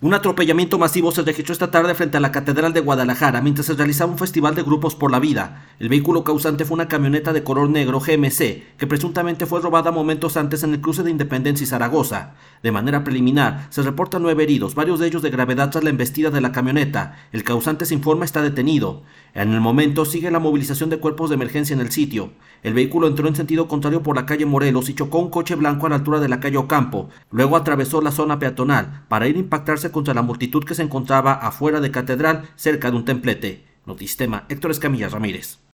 Un atropellamiento masivo se registró esta tarde frente a la Catedral de Guadalajara mientras se realizaba un festival de Grupos por la Vida. El vehículo causante fue una camioneta de color negro GMC, que presuntamente fue robada momentos antes en el cruce de Independencia y Zaragoza. De manera preliminar, se reportan 9 heridos, varios de ellos de gravedad tras la embestida de la camioneta. El causante, se informa, está detenido. En el momento sigue la movilización de cuerpos de emergencia en el sitio. El vehículo entró en sentido contrario por la calle Morelos y chocó un coche blanco a la altura de la calle Ocampo. Luego atravesó la zona peatonal para ir a impactarse contra la multitud que se encontraba afuera de Catedral, cerca de un templete. Notistema, Héctor Escamilla Ramírez.